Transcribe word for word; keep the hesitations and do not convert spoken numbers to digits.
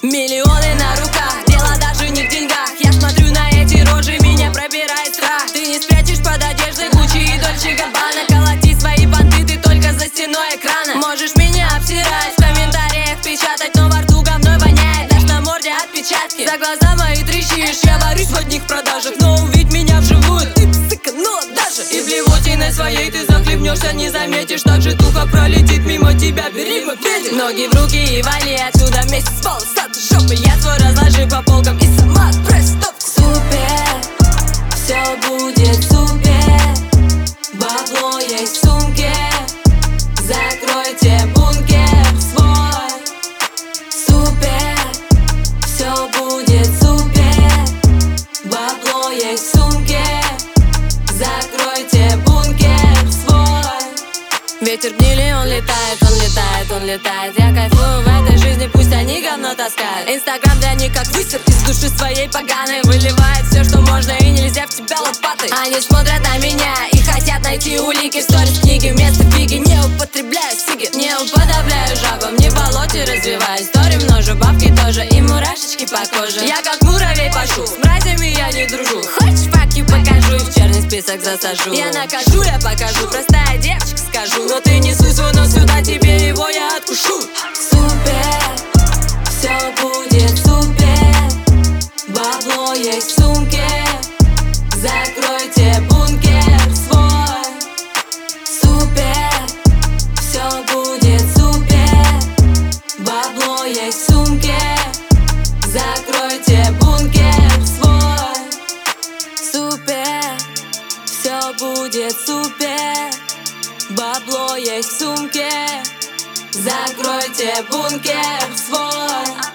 Миллионы на руках, дело даже не в деньгах. Я смотрю на эти рожи, меня пробирает страх. Ты не спрячешь под одеждой Гуччи и Дольче Габбана. Колоти свои понты, ты только за стеной экрана. Можешь меня обсирать, в комментариях печатать, но во рту говной воняет, даже на морде отпечатки. За глаза мои трещишь, я борюсь в одних продажах, но увидь меня вживую, ты псыканула даже. И в блевотиной своей ты захлебнешься, не заметишь. Так же тухо пролетит мимо тебя, бери мопедик. Ноги в руки и вали отсюда вместе с полосатой жопой. Я свой разложи по полкам и сама отправь стоп. Супер, все будет супер. Бабло есть в сумке, закройте бункер свой. Супер, все будет супер. Бабло есть в сумке, закройте бункер свой. Ветер гнили, он летает, он летает, он летает. Я кайфую в этой жизни, пусть они говно таскают. Инстаграм для них как высер из души своей поганой. Выливает все, что можно, и нельзя в тебя лопатой. Они смотрят на меня и хотят найти улики. В сторис книги вместо фиги. Не употребляю сиги, не уподобляю жабам, не в болоте развиваюсь. Стори множу, бабки тоже и мурашечки по коже. Я как муравей пашу, с мразями я не дружу. Хочешь факи покажу, в черный список засажу. Я накажу, я покажу, простая девочка скажу. Но ты не суй свой нос сюда, тебе его я откушу. Супер, все будет супер. Бабло есть в сумке, закройте бункер свой. Супер, все будет супер. Бабло есть в сумке, закройте бункер свой. Супер, все будет супер. Бабло есть в сумке, закройте бункер свой.